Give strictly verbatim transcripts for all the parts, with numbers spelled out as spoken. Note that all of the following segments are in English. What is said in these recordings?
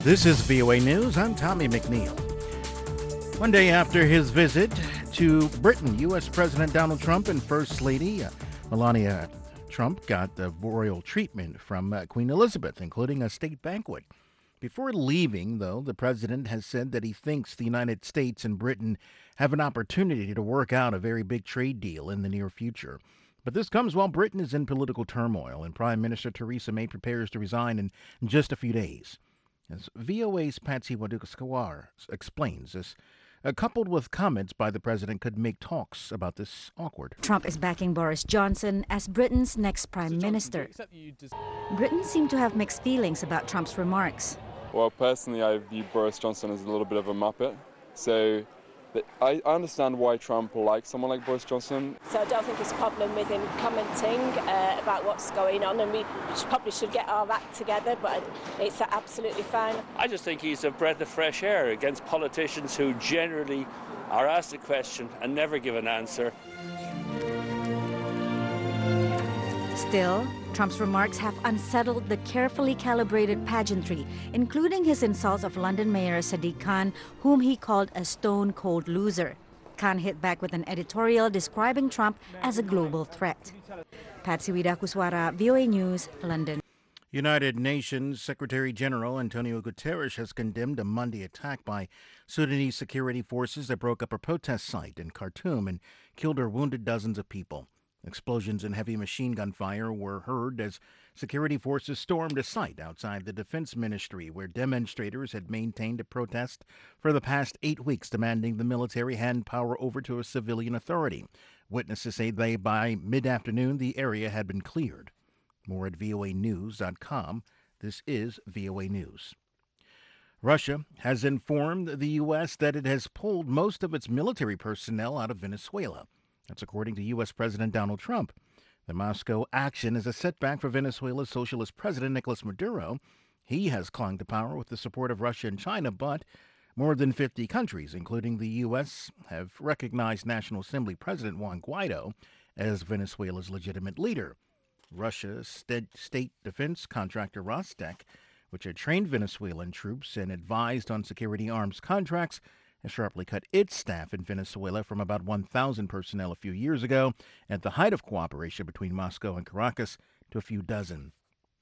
This is V O A News. I'm Tommy McNeil. One day after his visit to Britain, U S. President Donald Trump and First Lady uh, Melania Trump got the royal treatment from uh, Queen Elizabeth, including a state banquet. Before leaving, though, the president has said that he thinks the United States and Britain have an opportunity to work out a very big trade deal in the near future. But this comes while Britain is in political turmoil, and Prime Minister Theresa May prepares to resign in just a few days. As V O A's Patsy Waduka-Skawar explains, this, uh, coupled with comments by the president, could make talks about this awkward. Trump is backing Boris Johnson as Britain's next prime minister. Britain seemed to have mixed feelings about Trump's remarks. Well, personally, I view Boris Johnson as a little bit of a muppet. So but I understand why Trump likes someone like Boris Johnson. So I don't think it's a problem with him commenting uh, about what's going on, and we should, probably should get our act together, but it's absolutely fine. I just think he's a breath of fresh air against politicians who generally are asked a question and never give an answer. Still, Trump's remarks have unsettled the carefully calibrated pageantry, including his insults of London Mayor Sadiq Khan, whom he called a stone-cold loser. Khan hit back with an editorial describing Trump as a global threat. Patsy Waduka-Skawar, V O A News, London. United Nations Secretary General Antonio Guterres has condemned a Monday attack by Sudanese security forces that broke up a protest site in Khartoum and killed or wounded dozens of people. Explosions and heavy machine gun fire were heard as security forces stormed a site outside the Defense Ministry where demonstrators had maintained a protest for the past eight weeks demanding the military hand power over to a civilian authority. Witnesses say they, by mid-afternoon, the area had been cleared. More at V O A news dot com. This is V O A News. Russia has informed the U S that it has pulled most of its military personnel out of Venezuela. That's according to U S. President Donald Trump. The Moscow action is a setback for Venezuela's socialist president, Nicolas Maduro. He has clung to power with the support of Russia and China, but more than fifty countries, including the U S, have recognized National Assembly President Juan Guaido as Venezuela's legitimate leader. Russia's state defense contractor Rostec, which had trained Venezuelan troops and advised on security arms contracts, has sharply cut its staff in Venezuela from about one thousand personnel a few years ago, at the height of cooperation between Moscow and Caracas, to a few dozen.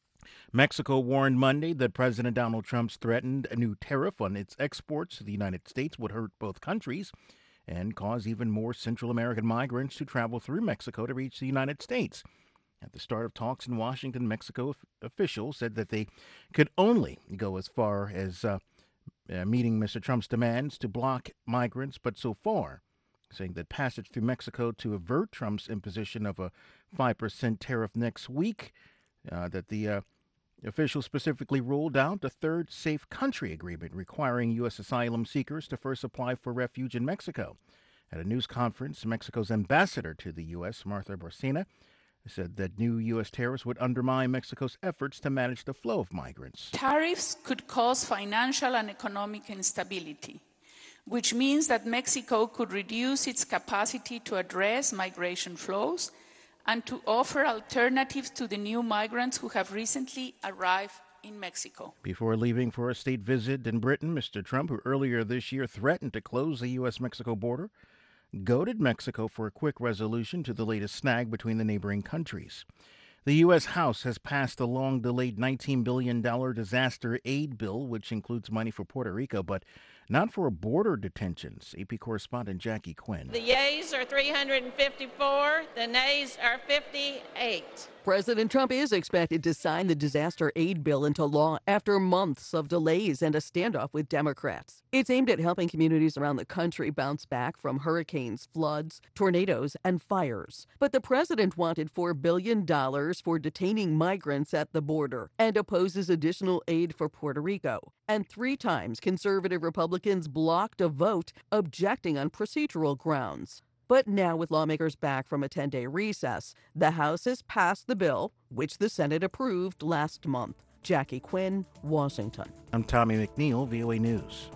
Mexico warned Monday that President Donald Trump's threatened a new tariff on its exports to the United States would hurt both countries and cause even more Central American migrants to travel through Mexico to reach the United States. At the start of talks in Washington, Mexico officials said that they could only go as far as uh, Uh, meeting Mister Trump's demands to block migrants, but so far, saying that passage through Mexico to avert Trump's imposition of a five percent tariff next week, uh, that the uh, official specifically ruled out a third safe country agreement requiring U S asylum seekers to first apply for refuge in Mexico. At a news conference, Mexico's ambassador to the U S, Martha Borcina, said that new U S tariffs would undermine Mexico's efforts to manage the flow of migrants. Tariffs could cause financial and economic instability, which means that Mexico could reduce its capacity to address migration flows and to offer alternatives to the new migrants who have recently arrived in Mexico. Before leaving for a state visit in Britain, Mister Trump, who earlier this year threatened to close the U S Mexico border, goaded Mexico for a quick resolution to the latest snag between the neighboring countries. The U S. House has passed the long-delayed nineteen billion dollars disaster aid bill, which includes money for Puerto Rico, but not for border detentions. A P correspondent Jackie Quinn. The yeas are three hundred fifty-four, the nays are fifty-eight. President Trump is expected to sign the disaster aid bill into law after months of delays and a standoff with Democrats. It's aimed at helping communities around the country bounce back from hurricanes, floods, tornadoes, and fires. But the president wanted four billion dollars for detaining migrants at the border and opposes additional aid for Puerto Rico. And three times conservative Republicans blocked a vote objecting on procedural grounds. But now, with lawmakers back from a ten-day recess, the House has passed the bill, which the Senate approved last month. Jackie Quinn, Washington. I'm Tommy McNeil, V O A News.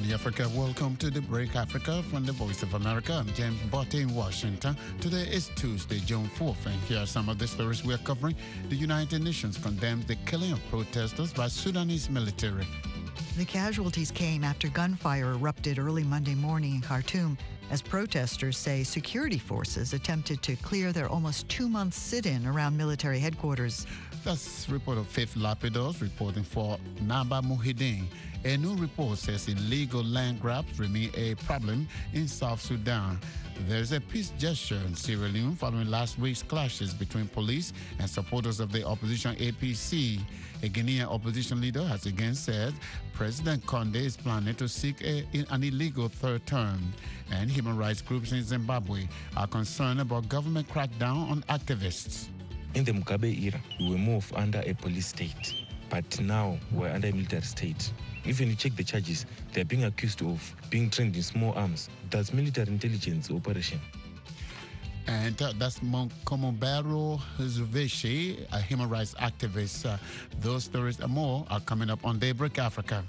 Morning Africa. Welcome to the Break Africa from the Voice of America. I'm James Botte in Washington. Today is Tuesday, June fourth, and here are some of the stories we are covering. The United Nations condemns the killing of protesters by Sudanese military. The casualties came after gunfire erupted early Monday morning in Khartoum as protesters say security forces attempted to clear their almost two-month sit-in around military headquarters. That's report of Faith Lapidus reporting for Naba Muhyiddin. A new report says illegal land grabs remain a problem in South Sudan. There's a peace gesture in Sierra Leone following last week's clashes between police and supporters of the opposition A P C. A Guinean opposition leader has again said President Condé is planning to seek a, an illegal third term. And human rights groups in Zimbabwe are concerned about government crackdown on activists. In the Mugabe era, we were moved under a police state, but now we're under a military state. Even you check the charges, they're being accused of being trained in small arms. That's military intelligence operation. And uh, that's Komobero Zuveshi, a human rights activist. Uh, those stories and more are coming up on Daybreak Africa.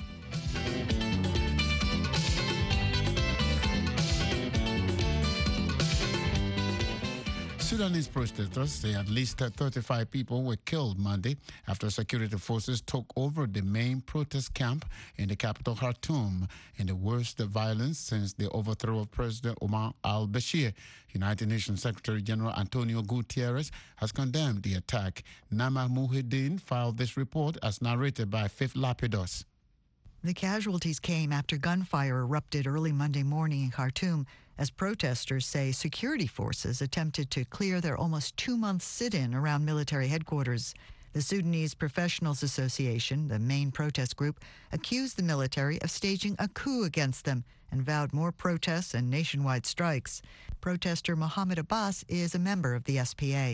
Sudanese protesters say at least thirty-five people were killed Monday after security forces took over the main protest camp in the capital Khartoum in the worst violence since the overthrow of President Omar al-Bashir. United Nations Secretary General Antonio Guterres has condemned the attack. Nama Muhyiddin filed this report as narrated by Faith Lapidus. The casualties came after gunfire erupted early Monday morning in Khartoum as protesters say security forces attempted to clear their almost two-month sit-in around military headquarters. The Sudanese Professionals Association, the main protest group, accused the military of staging a coup against them and vowed more protests and nationwide strikes. Protester Mohammed Abbas is a member of the S P A.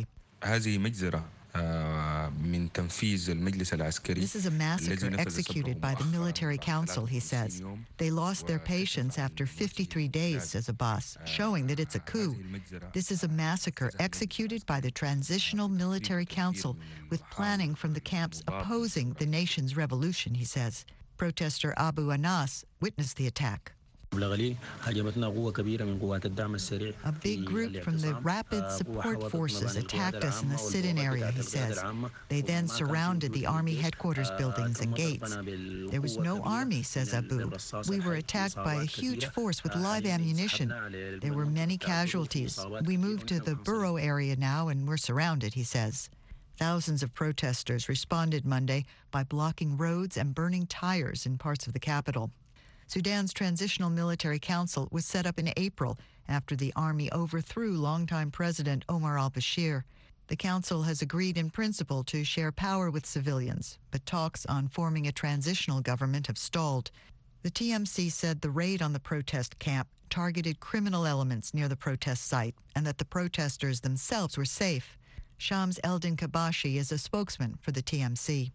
This is a massacre executed by the military council, he says. They lost their patience after fifty-three days, says Abbas, showing that it's a coup. This is a massacre executed by the Transitional Military Council with planning from the camps opposing the nation's revolution, he says. Protester Abu Anas witnessed the attack. A big group from the Rapid Support Forces attacked us in the sit-in area, he says. They then surrounded the army headquarters buildings and gates. There was no army, says Abu. We were attacked by a huge force with live ammunition. There were many casualties. We moved to the borough area now and we're surrounded, he says. Thousands of protesters responded Monday by blocking roads and burning tires in parts of the capital. Sudan's Transitional Military Council was set up in April after the army overthrew longtime President Omar al-Bashir. The council has agreed in principle to share power with civilians, but talks on forming a transitional government have stalled. The T M C said the raid on the protest camp targeted criminal elements near the protest site and that the protesters themselves were safe. Shams Eldin Kabashi is a spokesman for the T M C.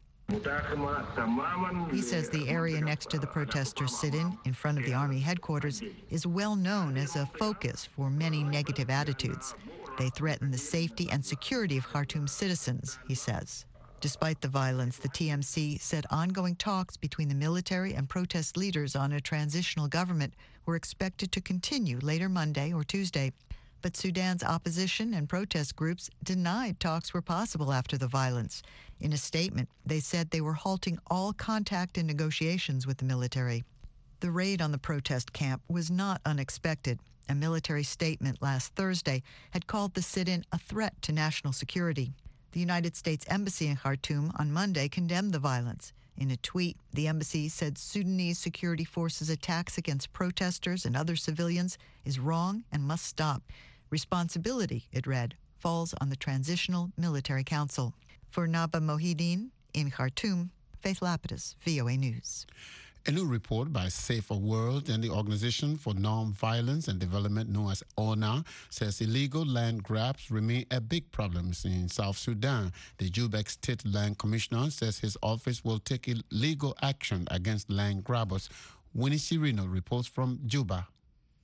He says the area next to the protesters' sit-in, in front of the army headquarters, is well known as a focus for many negative attitudes. They threaten the safety and security of Khartoum citizens, he says. Despite the violence, the T M C said ongoing talks between the military and protest leaders on a transitional government were expected to continue later Monday or Tuesday. But Sudan's opposition and protest groups denied talks were possible after the violence. In a statement, they said they were halting all contact and negotiations with the military. The raid on the protest camp was not unexpected. A military statement last Thursday had called the sit-in a threat to national security. The United States Embassy in Khartoum on Monday condemned the violence. In a tweet, the embassy said Sudanese security forces' attacks against protesters and other civilians is wrong and must stop. Responsibility, it read, falls on the Transitional Military Council. For Naba Muhyiddin in Khartoum, Faith Lapidus, V O A News. A new report by Safer World and the Organization for Non-Violence and Development, known as O N A, says illegal land grabs remain a big problem in South Sudan. The Juba State Land Commissioner says his office will take legal action against land grabbers. Winnie Cirino reports from Juba.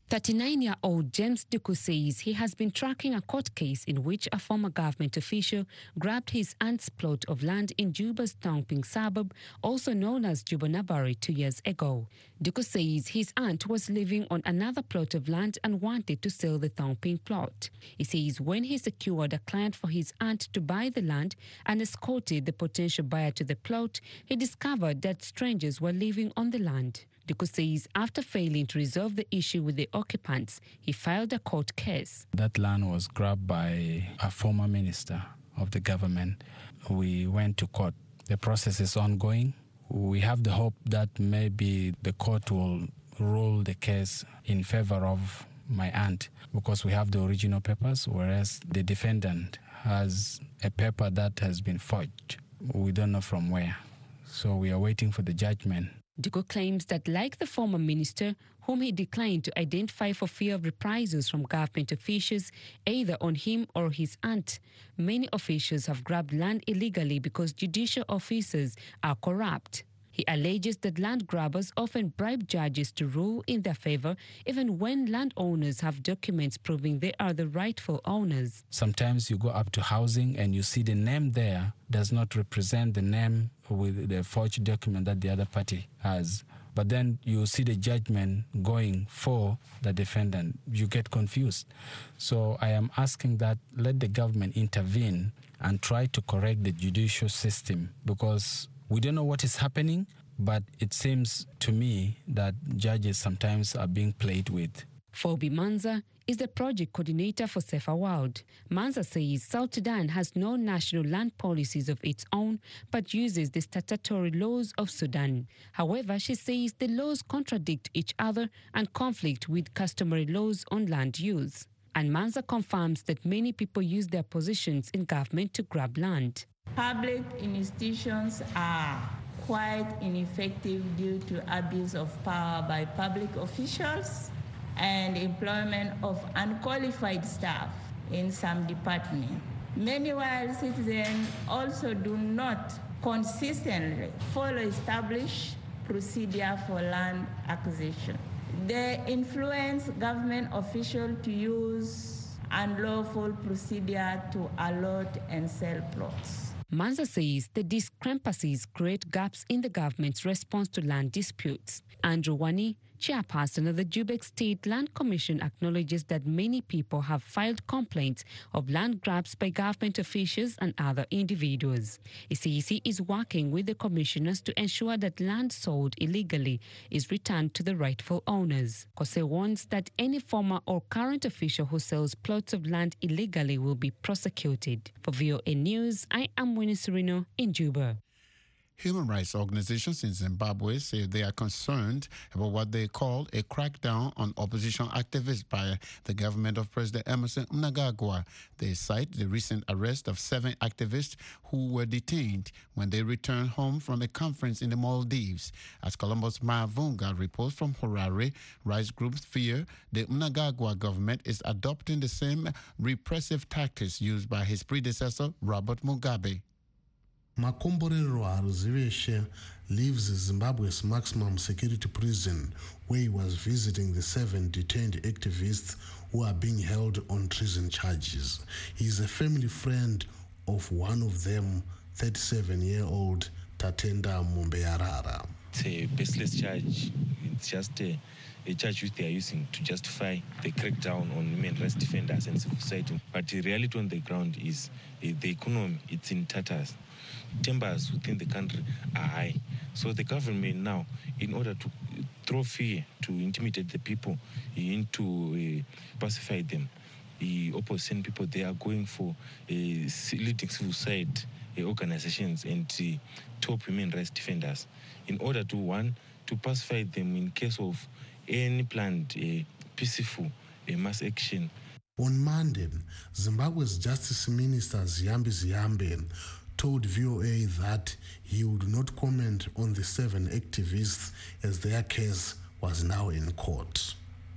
thirty-nine-year-old James Duku says he has been tracking a court case in which a former government official grabbed his aunt's plot of land in Juba's Tongping suburb, also known as Juba Nabari, two years ago. Duku says his aunt was living on another plot of land and wanted to sell the Tongping plot. He says when he secured a client for his aunt to buy the land and escorted the potential buyer to the plot, he discovered that strangers were living on the land. Duku says after failing to resolve the issue with the occupants, he filed a court case. That land was grabbed by a former minister of the government. We went to court. The process is ongoing. We have the hope that maybe the court will rule the case in favor of my aunt because we have the original papers, whereas the defendant has a paper that has been forged. We don't know from where. So we are waiting for the judgment. Duku claims that, like the former minister, whom he declined to identify for fear of reprisals from government officials, either on him or his aunt, many officials have grabbed land illegally because judicial officers are corrupt. He alleges that land grabbers often bribe judges to rule in their favor, even when landowners have documents proving they are the rightful owners. Sometimes you go up to housing and you see the name there does not represent the name with the forged document that the other party has. But then you see the judgment going for the defendant. You get confused. So I am asking that let the government intervene and try to correct the judicial system, because we don't know what is happening, but it seems to me that judges sometimes are being played with. Phoebe Manza is the project coordinator for Safer World. Manza says South Sudan has no national land policies of its own, but uses the statutory laws of Sudan. However, she says the laws contradict each other and conflict with customary laws on land use. And Manza confirms that many people use their positions in government to grab land. Public institutions are quite ineffective due to abuse of power by public officials and employment of unqualified staff in some departments. Meanwhile, citizens also do not consistently follow established procedure for land acquisition. They influence government officials to use unlawful procedure to allot and sell plots. Manza says the discrepancies create gaps in the government's response to land disputes. Andrew Wani, chairperson of the Jubek State Land Commission, acknowledges that many people have filed complaints of land grabs by government officials and other individuals. He says he is working with the commissioners to ensure that land sold illegally is returned to the rightful owners. Kose warns that any former or current official who sells plots of land illegally will be prosecuted. For V O A News, I am Winnie Serino in Juba. Human rights organizations in Zimbabwe say they are concerned about what they call a crackdown on opposition activists by the government of President Emmerson Mnangagwa. They cite the recent arrest of seven activists who were detained when they returned home from a conference in the Maldives. As Columbus Maavunga reports from Harare, rights groups fear the Mnangagwa government is adopting the same repressive tactics used by his predecessor, Robert Mugabe. Makomborero Aruziveshe lives Zimbabwe's maximum security prison, where he was visiting the seven detained activists who are being held on treason charges. He is a family friend of one of them, thirty-seven-year-old Tatenda Mumbeyarara. It's a baseless charge. It's just a, a charge which they are using to justify the crackdown on human rights defenders and civil society. But the reality on the ground is uh, the economy, it's in tatters. Timbers within the country are high. So the government now, in order to throw fear, to intimidate the people, into uh, pacify them, the opposition people, they are going for uh, leading civil society uh, organizations and uh, top human rights defenders in order to, one, to pacify them in case of any planned uh, peaceful uh, mass action. On Monday, Zimbabwe's Justice Minister Ziyambi Ziyambe told V O A that he would not comment on the seven activists as their case was now in court.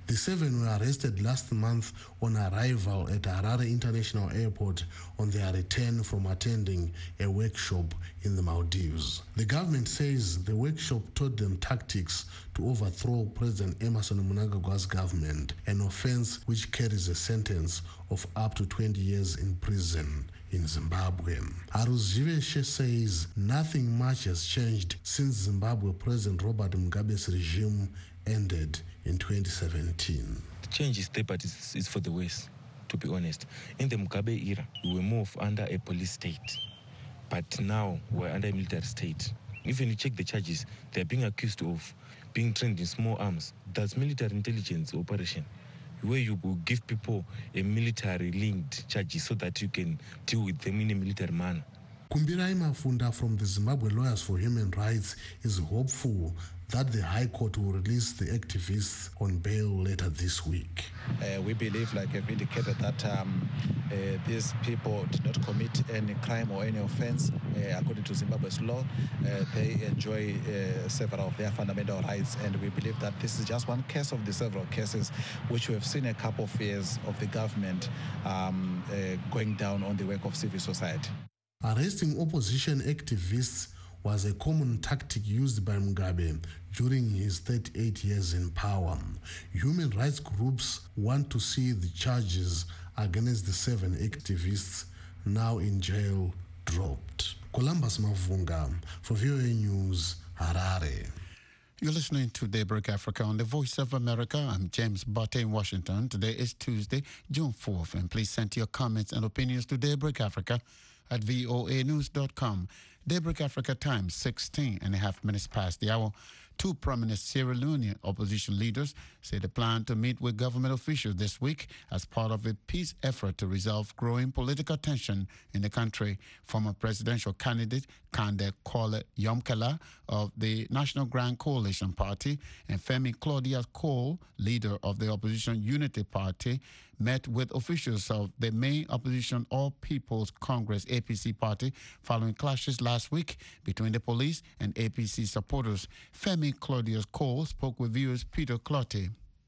The seven were arrested last month on arrival at Harare International Airport on their return from attending a workshop in the Maldives. The government says the workshop taught them tactics to overthrow President Emmerson Mnangagwa's government, an offense which carries a sentence of up to twenty years in prison in Zimbabwe. Aruziveshe says nothing much has changed since Zimbabwe President Robert Mugabe's regime ended in twenty seventeen. The change is there, but it's, it's for the worse, to be honest. In the Mugabe era, we were more under a police state, but now we're under a military state. Even you check the charges, they're being accused of being trained in small arms. That's military intelligence operation, where you will give people a military-linked charges so that you can deal with them in a military manner. Kumbirai Mafunda from the Zimbabwe Lawyers for Human Rights is hopeful that the High Court will release the activists on bail later this week. Uh, we believe, like I've indicated, that um, uh, these people did not commit any crime or any offense. Uh, according to Zimbabwe's law, uh, they enjoy uh, several of their fundamental rights, and we believe that this is just one case of the several cases which we have seen a couple of years of the government um, uh, going down on the work of civil society. Arresting opposition activists was a common tactic used by Mugabe during his thirty-eight years in power. Human rights groups want to see the charges against the seven activists now in jail dropped. Columbus Mavunga for V O A News, Harare. You're listening to Daybreak Africa on the Voice of America. I'm James Butte in Washington. Today is Tuesday, June fourth, and please send your comments and opinions to Daybreak Africa at V O A news dot com. Daybreak Africa time, sixteen and a half minutes past the hour. Two prominent Sierra Leonean opposition leaders say they plan to meet with government officials this week as part of a peace effort to resolve growing political tension in the country. Former presidential candidate Kande Kole Yomkela of the National Grand Coalition Party and Femi Claudia Cole, leader of the opposition Unity Party, met with officials of the main opposition All People's Congress A P C party following clashes last week between the police and A P C supporters. Femi Claudius Cole spoke with viewers Peter Clottey.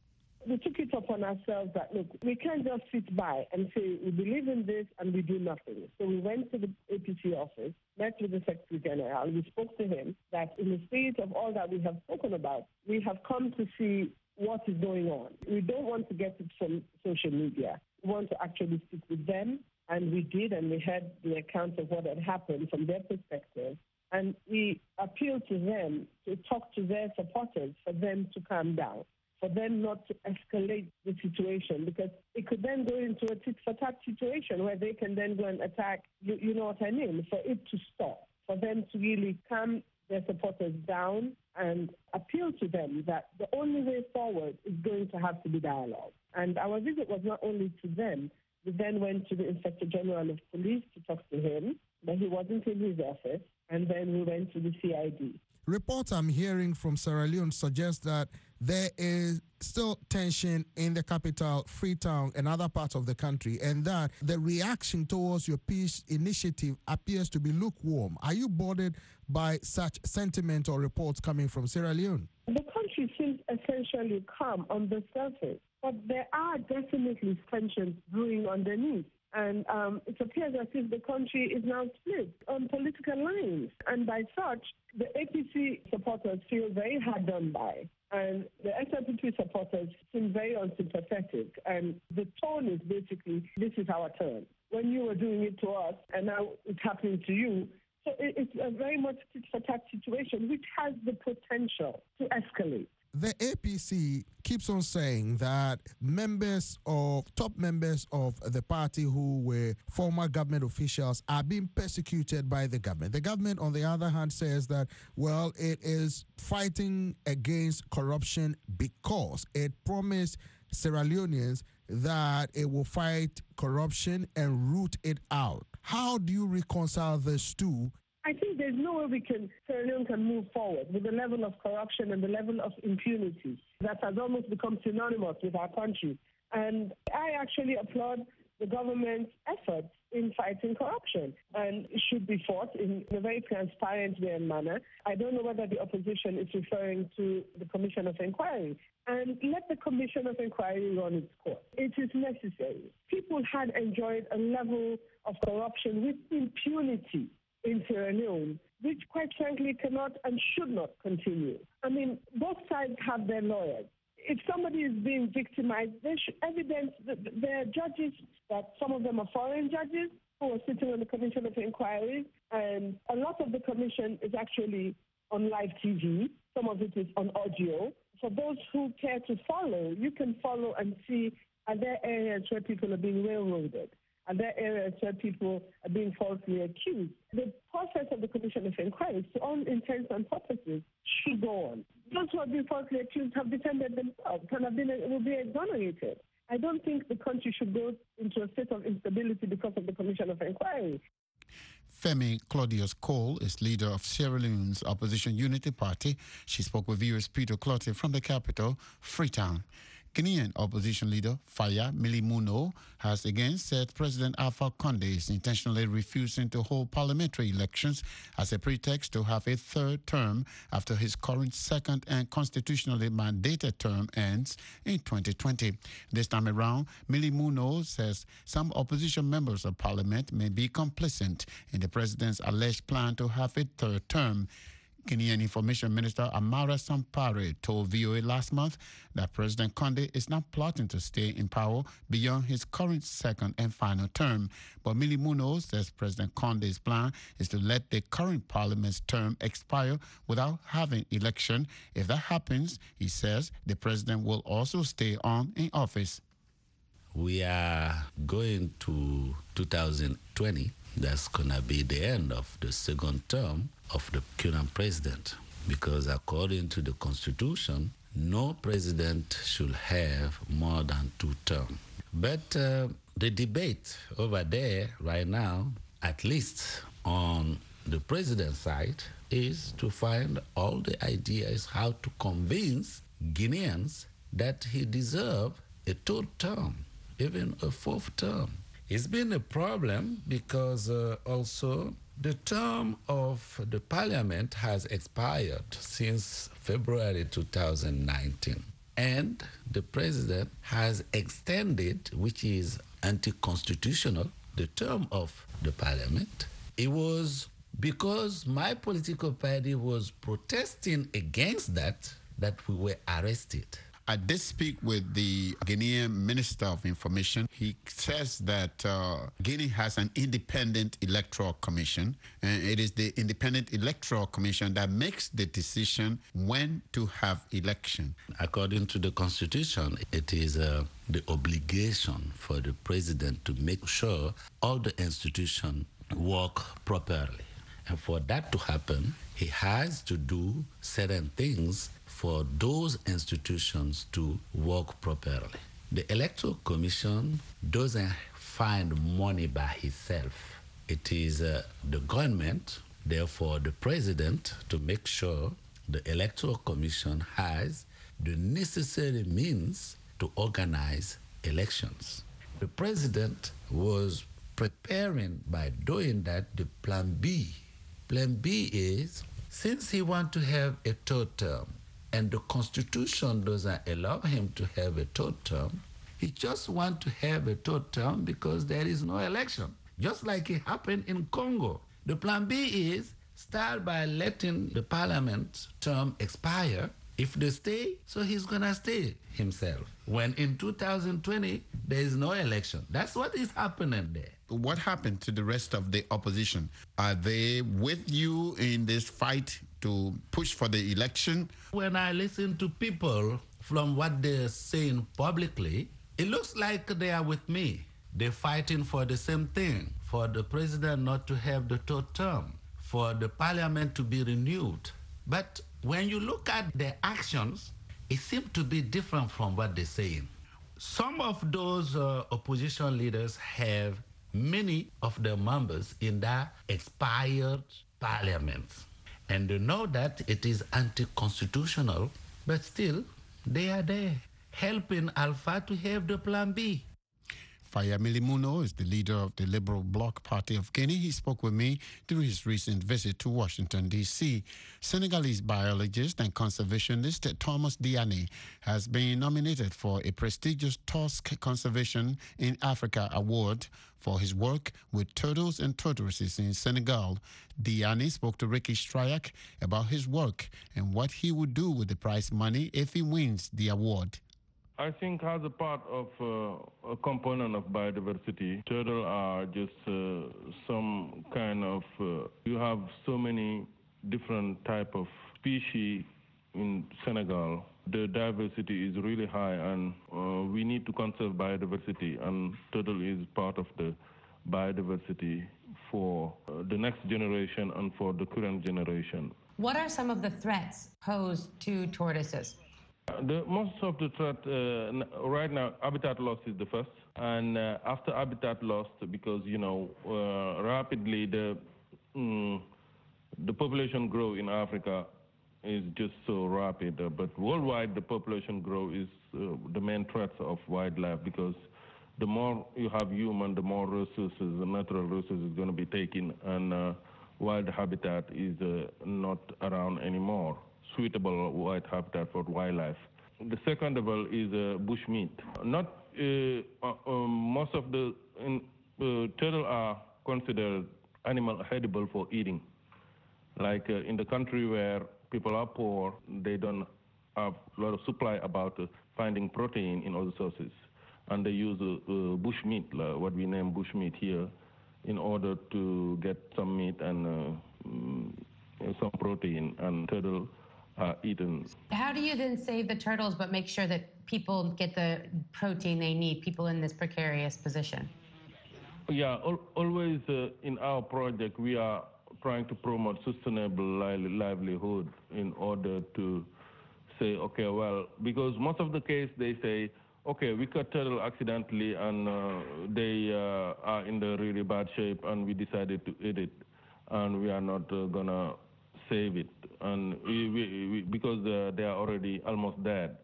We took it upon ourselves that, look, we can't just sit by and say we believe in this and we do nothing. So we went to the A P C office, met with the Secretary General. We spoke to him that in the spirit of all that we have spoken about, we have come to see what is going on. We don't want to get it from social media. We want to actually speak with them, and we did, and we had the account of what had happened from their perspective. And we appealed to them to talk to their supporters for them to calm down, for them not to escalate the situation, because it could then go into a tit-for-tat situation where they can then go and attack, you, you know what I mean, for it to stop, for them to really calm their supporters down and appeal to them that the only way forward is going to have to be dialogue. And our visit was not only to them. We then went to the Inspector General of Police to talk to him, but he wasn't in his office. And then we went to the C I D. Reports I'm hearing from Sierra Leone suggest that there is still tension in the capital, Freetown, and other parts of the country, and that the reaction towards your peace initiative appears to be lukewarm. Are you bothered by such sentiment or reports coming from Sierra Leone? The country seems essentially calm on the surface, but there are definitely tensions brewing underneath. And um, it appears as if the country is now split on political lines. And by such, the A P C supporters feel very hard done by. And the S N P P supporters seem very unsympathetic. And the tone is basically, this is our turn. When you were doing it to us, and now it's happening to you. So it, it's a very much tit-for-tat situation, which has the potential to escalate. The A P C keeps on saying that members of, top members of the party who were former government officials are being persecuted by the government. The government, on the other hand, says that, well, it is fighting against corruption because it promised Sierra Leoneans that it will fight corruption and root it out. How do you reconcile these two? I think there's no way we can, Sierra Leone can move forward with the level of corruption and the level of impunity that has almost become synonymous with our country. And I actually applaud the government's efforts in fighting corruption and should be fought in a very transparent way and manner. I don't know whether the opposition is referring to the Commission of Inquiry. And let the Commission of Inquiry run its course. It is necessary. People had enjoyed a level of corruption with impunity in Sierra Leone, which quite frankly cannot and should not continue. I mean, both sides have their lawyers. If somebody is being victimized, there should evidence that there are judges, that some of them are foreign judges who are sitting on the Commission of Inquiry, and a lot of the commission is actually on live T V. Some of it is on audio. For those who care to follow, you can follow and see, are there areas where people are being railroaded? Are there areas where people are being falsely accused? The process of the Commission of Inquiry, to all intents and purposes, should go on. Those who have been falsely accused have defended themselves and have been, will be exonerated. I don't think the country should go into a state of instability because of the Commission of Inquiry. Femi Claudius Cole is leader of Sierra Leone's opposition Unity Party. She spoke with viewers Peter Clottey from the capital, Freetown. Guinean opposition leader Faya Milimuno has again said President Alpha Condé is intentionally refusing to hold parliamentary elections as a pretext to have a third term after his current second and constitutionally mandated term ends in twenty twenty. This time around, Milimuno says some opposition members of parliament may be complicit in the president's alleged plan to have a third term. Guinean Information Minister Amara Sampare told V O A last month that President Condé is not plotting to stay in power beyond his current second and final term. But Milimuno says President Condé's plan is to let the current parliament's term expire without having election. If that happens, he says the president will also stay on in office. We are going to two thousand twenty. That's going to be the end of the second term of the current president, because according to the Constitution, no president should have more than two terms. But uh, the debate over there right now, at least on the president's side, is to find all the ideas how to convince Guineans that he deserves a third term, even a fourth term. It's been a problem because uh, also the term of the parliament has expired since February two thousand nineteen. And the president has extended, which is anti-constitutional, the term of the parliament. It was because my political party was protesting against that that we were arrested. I did speak with the Guinean Minister of Information. He says that uh, Guinea has an independent electoral commission, and it is the independent electoral commission that makes the decision when to have election. According to the Constitution, it is uh, the obligation for the president to make sure all the institutions work properly. And for that to happen, he has to do certain things for those institutions to work properly. The Electoral Commission doesn't find money by itself. It is uh, the government, therefore the president, to make sure the Electoral Commission has the necessary means to organize elections. The president was preparing by doing that the plan B. Plan B is, since he wants to have a third term, and the Constitution doesn't allow him to have a third term, he just wants to have a third term because there is no election, just like it happened in Congo. The plan B is start by letting the parliament term expire. If they stay, so he's going to stay himself. When in two thousand twenty, there is no election. That's what is happening there. What happened to the rest of the opposition? Are they with you in this fight to push for the election? When I listen to people from what they're saying publicly, it looks like they are with me. They're fighting for the same thing, for the president not to have the third term, for the parliament to be renewed. But when you look at their actions, it seems to be different from what they're saying. Some of those uh, opposition leaders have many of their members in their expired parliaments. And they know that it is anti-constitutional, but still, they are there, helping Alpha to have the plan B. Fayemili Muno is the leader of the Liberal Bloc Party of Guinea. He spoke with me during his recent visit to Washington, D C Senegalese biologist and conservationist Thomas Diané has been nominated for a prestigious Tusk Conservation in Africa Award for his work with turtles and tortoises in Senegal. Diané spoke to Ricky Stryak about his work and what he would do with the prize money if he wins the award. I think as a part of uh, a component of biodiversity, turtles are just uh, some kind of, uh, you have so many different type of species in Senegal. The diversity is really high, and uh, we need to conserve biodiversity, and turtle is part of the biodiversity for uh, the next generation and for the current generation. What are some of the threats posed to tortoises? The, most of the threat uh, right now, habitat loss is the first, and uh, after habitat loss, because you know uh, rapidly the mm, the population growth in Africa is just so rapid. Uh, but worldwide, the population growth is uh, the main threats of wildlife, because the more you have human, the more resources, the natural resources, is going to be taken, and uh, wild habitat is uh, not around anymore. Suitable wild habitat for wildlife. The second level is uh, bushmeat. Not uh, uh, um, most of the in, uh, turtle are considered animal edible for eating. Like uh, in the country where people are poor, they don't have a lot of supply about uh, finding protein in other sources, and they use uh, uh, bushmeat, uh, what we name bushmeat here, in order to get some meat and uh, mm, some protein. And turtle Uh, eaten. How do you then save the turtles but make sure that people get the protein they need, people in this precarious position? Yeah, al always uh, in our project we are trying to promote sustainable li livelihood in order to say, okay, well, because most of the case they say, okay, we caught turtle accidentally and uh, they uh, are in the really bad shape and we decided to eat it, and we are not uh, gonna save it, and we, we, we, because uh, they are already almost dead.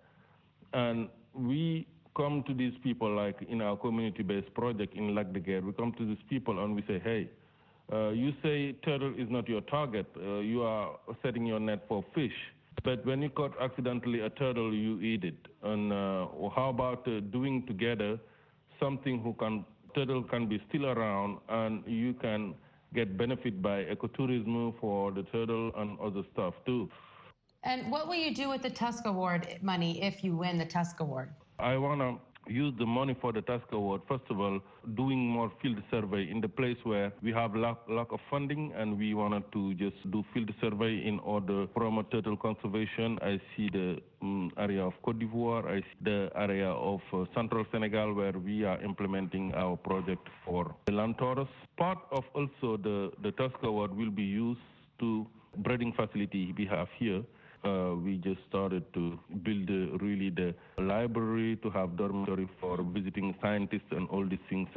And we come to these people, like in our community-based project in Lac de Guiers, we come to these people and we say, hey, uh, you say turtle is not your target, uh, you are setting your net for fish, but when you caught accidentally a turtle, you eat it. And uh, how about uh, doing together something who can, turtle can be still around, and you can get benefit by ecotourism for the turtle and other stuff too. And what will you do with the Tusk Award money if you win the Tusk Award? I want to use the money for the Tusk Award, first of all, doing more field survey in the place where we have lack, lack of funding, and we wanted to just do field survey in order to promote turtle conservation. I see the um, area of Côte d'Ivoire, I see the area of uh, central Senegal where we are implementing our project for the land tortoise. Part of also the, the Tusk Award will be used to breeding facility we have here. Uh, we just started to build uh, really the library, to have dormitory for visiting scientists and all these things.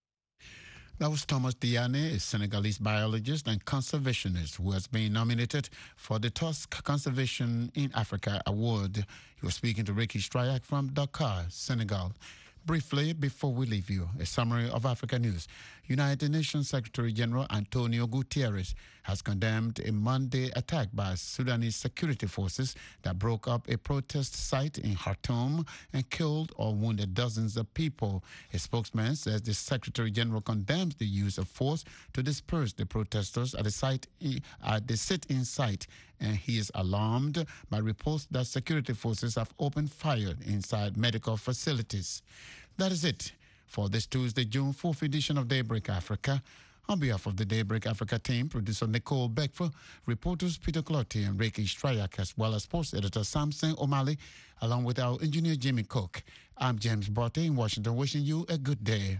That was Thomas Diané, a Senegalese biologist and conservationist who has been nominated for the Tusk Conservation in Africa Award. He was speaking to Ricky Stryak from Dakar, Senegal. Briefly, before we leave you, a summary of Africa news. United Nations Secretary General Antonio Guterres has condemned a Monday attack by Sudanese security forces that broke up a protest site in Khartoum and killed or wounded dozens of people. A spokesman says the Secretary General condemns the use of force to disperse the protesters at the site at the sit-in site, and he is alarmed by reports that security forces have opened fire inside medical facilities. That is it for this Tuesday, June fourth edition of Daybreak Africa. On behalf of the Daybreak Africa team, producer Nicole Beckford, reporters Peter Clotti and Ricky Stryak, as well as sports editor Samson O'Malley, along with our engineer Jimmy Cook, I'm James Botte in Washington, wishing you a good day.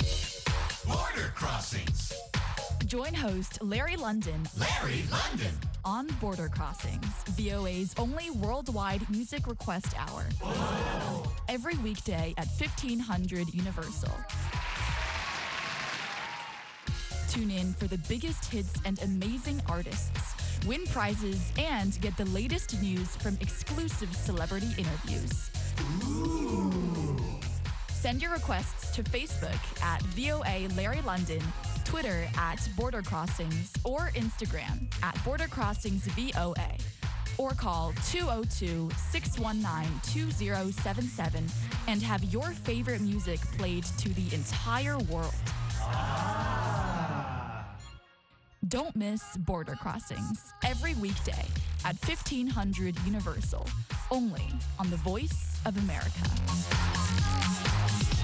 Border Crossings. Join host Larry London. Larry London. On Border Crossings, V O A's only worldwide music request hour. Whoa. Every weekday at fifteen hundred Universal. Tune in for the biggest hits and amazing artists, win prizes, and get the latest news from exclusive celebrity interviews. Ooh. Send your requests to Facebook at V O A Larry London, Twitter at Border Crossings, or Instagram at Border Crossings V O A. Or call two oh two, six one nine, two oh seven seven and have your favorite music played to the entire world. Don't miss Border Crossings every weekday at fifteen hundred Universal, only on the Voice of America.